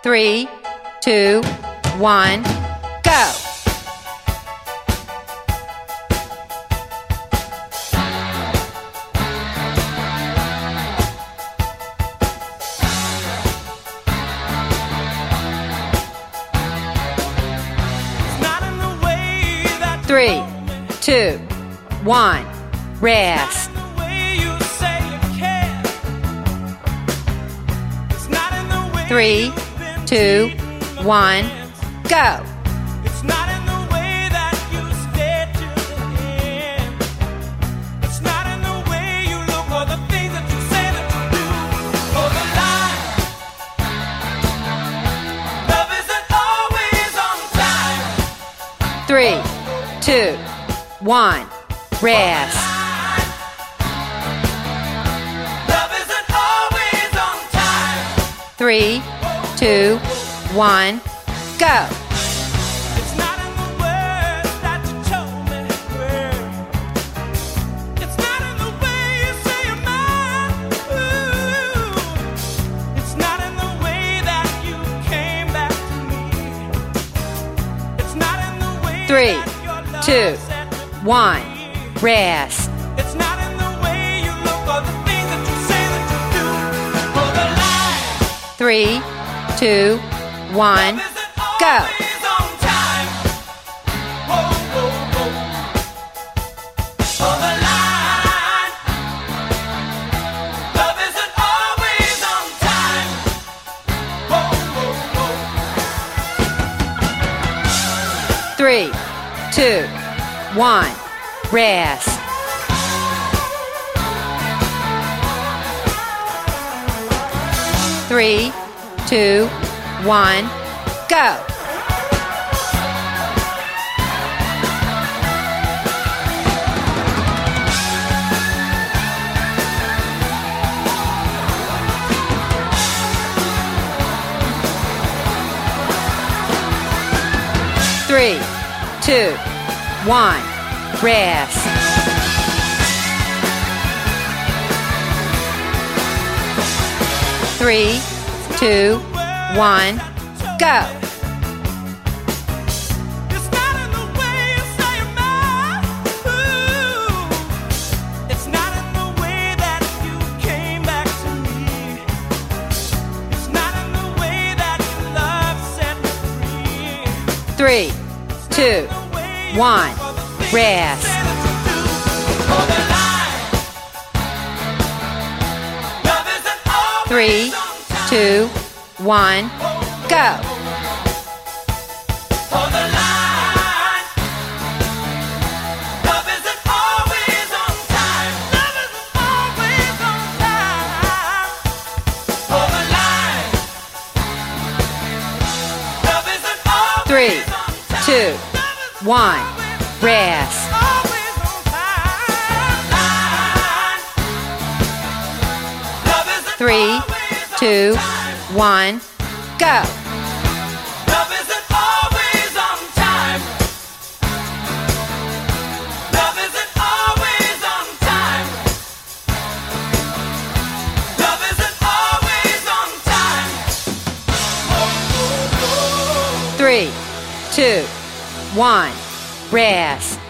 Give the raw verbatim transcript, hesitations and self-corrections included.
three, two, one, go! Three, two, one, rest. Three, two, one, go. It's not in the way that you stare to the end. It's not in the way you look or the things that you say that you do. For the lie, love isn't always on time. Three, two, one, rest. Love isn't always on time. Three, two, one, go. It's not in the words that you told me, girl. It's not in the way you say you're mine. Ooh. It's not in the way that you came back to me. It's not in the way Three, that your love two, set me free. one, rest. It's not in the way you look or the things that you say that you do. For the lie, Three, two, one, love isn't go. always on time. Whoa, whoa, whoa. For the line, love isn't always on time. Whoa, whoa, whoa. Three, two, one, rest. Three, two, one, go. Three, two, one, rest. Three, two, one, go. It's not in the way you say you're mine. Ooh. It's not in the way that you came back to me. It's not in the way that your love set me free. Three, two, one, rest. Three, two, one, go. For the line, love isn't always on time. Love isn't always on time. For the line, love isn't always Three, on time. two, one, rest. Always on time. Line, love isn't Three, always on two, time. one, go. Love isn't always on time. Love isn't always on time. Love isn't always on time. Three, two, one, rest.